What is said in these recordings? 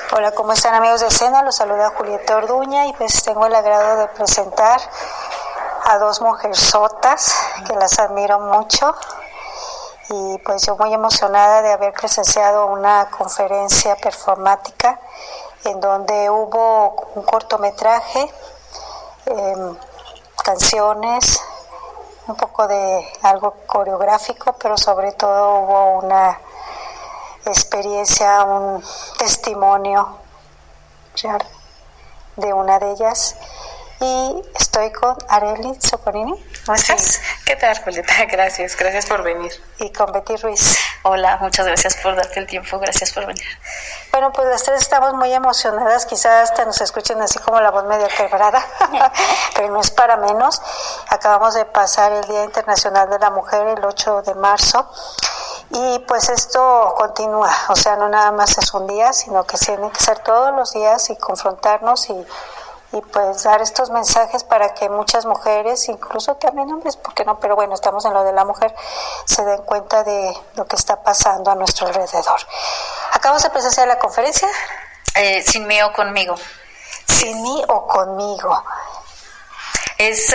Hola, ¿cómo están, amigos de escena? Los saluda Julieta Orduña y pues tengo el agrado de presentar a dos mujerzotas que las admiro mucho, y pues yo muy emocionada de haber presenciado una conferencia performática en donde hubo un cortometraje, canciones, un poco de algo coreográfico, pero sobre todo hubo una experiencia, un testimonio de una de ellas. Y estoy con Arely Socorrini. ¿Cómo estás? ¿Qué tal, Julieta? Gracias por venir. Y con Betty Ruiz. Hola, muchas gracias por darte el tiempo, gracias por venir. Bueno, pues las tres estamos muy emocionadas, quizás hasta nos escuchen así como la voz medio quebrada, pero no es para menos. Acabamos de pasar el Día Internacional de la Mujer, el 8 de marzo, y pues esto continúa, o sea, no nada más es un día, sino que tiene que ser todos los días y confrontarnos y pues dar estos mensajes para que muchas mujeres, incluso también hombres, ¿por qué no? Pero bueno, estamos en lo de la mujer, se den cuenta de lo que está pasando a nuestro alrededor. Acabamos de presenciar la conferencia. Sin mí o conmigo. Sin mí o conmigo. Es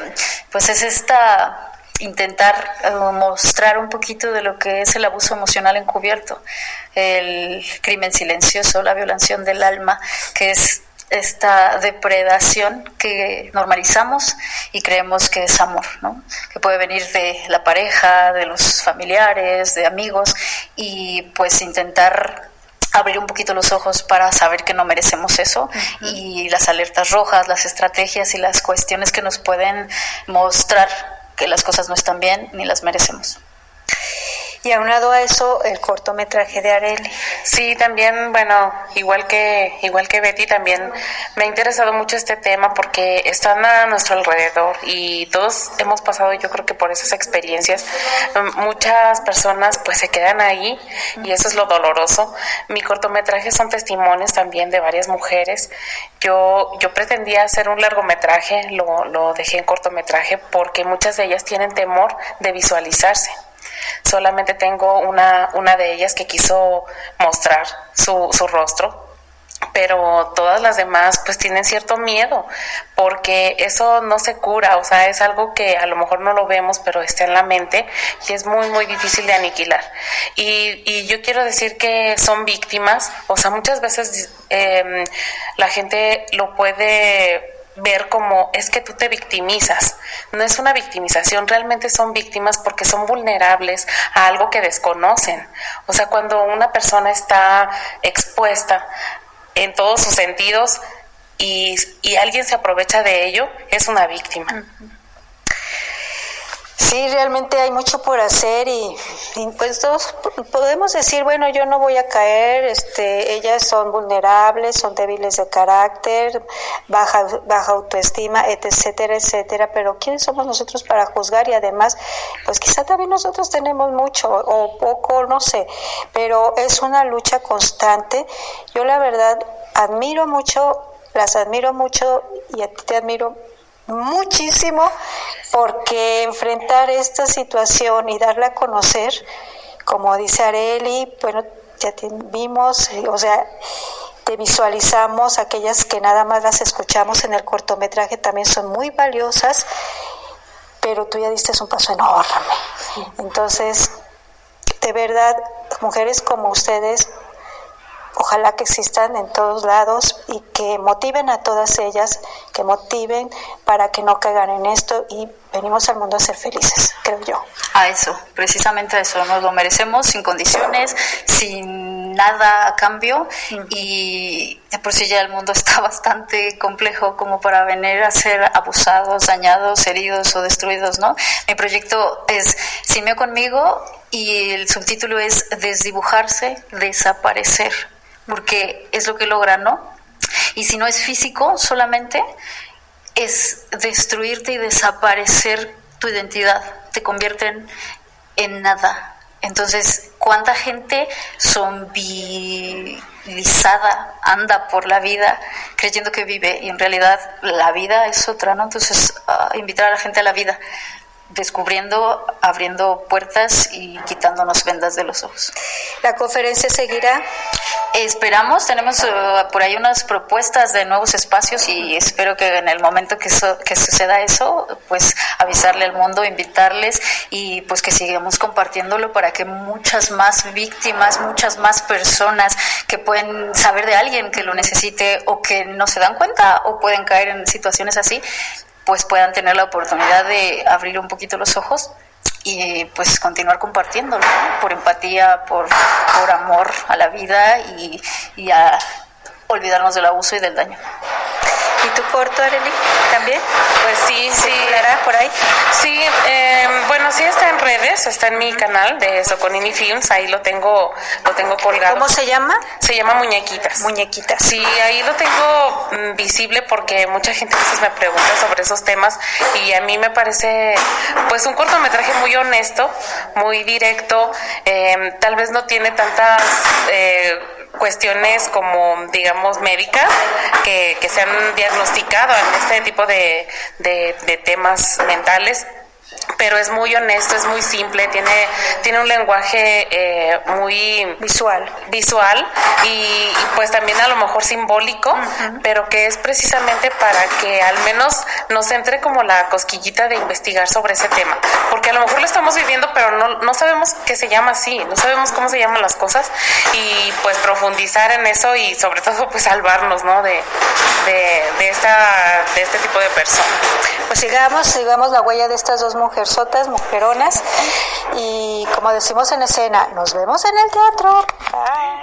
intentar mostrar un poquito de lo que es el abuso emocional encubierto, el crimen silencioso, la violación del alma, que es esta depredación que normalizamos y creemos que es amor, ¿no? Que puede venir de la pareja, de los familiares, de amigos, y pues intentar abrir un poquito los ojos para saber que no merecemos eso. Uh-huh. Y las alertas rojas, las estrategias y las cuestiones que nos pueden mostrar que las cosas no están bien ni las merecemos. Y aunado a eso, el cortometraje de Arely. Sí, también, bueno, igual que Betty, también me ha interesado mucho este tema porque están a nuestro alrededor y todos hemos pasado, yo creo que por esas experiencias. Muchas personas pues se quedan ahí y eso es lo doloroso. Mi cortometraje son testimonios también de varias mujeres. Yo pretendía hacer un largometraje, lo dejé en cortometraje porque muchas de ellas tienen temor de visualizarse. Solamente tengo una de ellas que quiso mostrar su rostro, pero todas las demás pues tienen cierto miedo porque eso no se cura, o sea, es algo que a lo mejor no lo vemos, pero está en la mente y es muy muy difícil de aniquilar. Y yo quiero decir que son víctimas, o sea, muchas veces la gente lo puede ver como es que tú te victimizas. No es una victimización, realmente son víctimas porque son vulnerables a algo que desconocen. O sea, cuando una persona está expuesta en todos sus sentidos y alguien se aprovecha de ello, es una víctima. Uh-huh. Sí, realmente hay mucho por hacer y pues todos podemos decir, bueno, yo no voy a caer, ellas son vulnerables, son débiles de carácter, baja autoestima, etcétera, etcétera, pero ¿quiénes somos nosotros para juzgar? Y además, pues quizá también nosotros tenemos mucho o poco, no sé, pero es una lucha constante. Yo la verdad las admiro mucho y a ti te admiro muchísimo, porque enfrentar esta situación y darla a conocer, como dice Arely, bueno, ya te vimos, o sea, te visualizamos, aquellas que nada más las escuchamos en el cortometraje también son muy valiosas, pero tú ya diste un paso enorme. Entonces, de verdad, mujeres como ustedes, ojalá que existan en todos lados y que motiven a todas ellas, que motiven para que no caigan en esto y venimos al mundo a ser felices, creo yo. A eso, precisamente a eso, nos lo merecemos sin condiciones, sin nada a cambio. Uh-huh. Y de por sí ya el mundo está bastante complejo como para venir a ser abusados, dañados, heridos o destruidos, ¿no? Mi proyecto es Sin mí o conmigo y el subtítulo es Desdibujarse, desaparecer, porque es lo que logra, ¿no? Y si no es físico solamente, es destruirte y desaparecer tu identidad, te convierten en nada. Entonces, ¿cuánta gente zombilizada anda por la vida creyendo que vive y en realidad la vida es otra, ¿no? Entonces, invitar a la gente a la vida, descubriendo, abriendo puertas y quitándonos vendas de los ojos. ¿La conferencia seguirá? Esperamos, tenemos por ahí unas propuestas de nuevos espacios y espero que en el momento que suceda eso, pues avisarle al mundo, invitarles y pues que sigamos compartiéndolo para que muchas más víctimas, muchas más personas que pueden saber de alguien que lo necesite o que no se dan cuenta o pueden caer en situaciones así, pues puedan tener la oportunidad de abrir un poquito los ojos y pues continuar compartiéndolo, ¿no? Por empatía, por amor a la vida y a olvidarnos del abuso y del daño. ¿Y tu corto, Arely, también? Pues sí. ¿Circulará por ahí? Sí, bueno, sí está en redes, está en mi canal de Soconini Films, ahí lo tengo colgado. ¿Cómo se llama? Se llama Muñequitas. Muñequitas. Sí, ahí lo tengo visible porque mucha gente a veces me pregunta sobre esos temas y a mí me parece pues un cortometraje muy honesto, muy directo, tal vez no tiene tantas cuestiones como, digamos, médicas que se han diagnosticado en este tipo de temas mentales, pero es muy honesto, es muy simple, tiene un lenguaje muy visual y pues también a lo mejor simbólico, pero que es precisamente para que al menos nos entre como la cosquillita de investigar sobre ese tema, porque a lo mejor lo estamos viviendo pero no sabemos que se llama así, no sabemos cómo se llaman las cosas y pues profundizar en eso y sobre todo pues salvarnos, ¿no? de este tipo de personas. Pues sigamos la huella de estas dos mujeronas, y como decimos en escena, nos vemos en el teatro. Bye.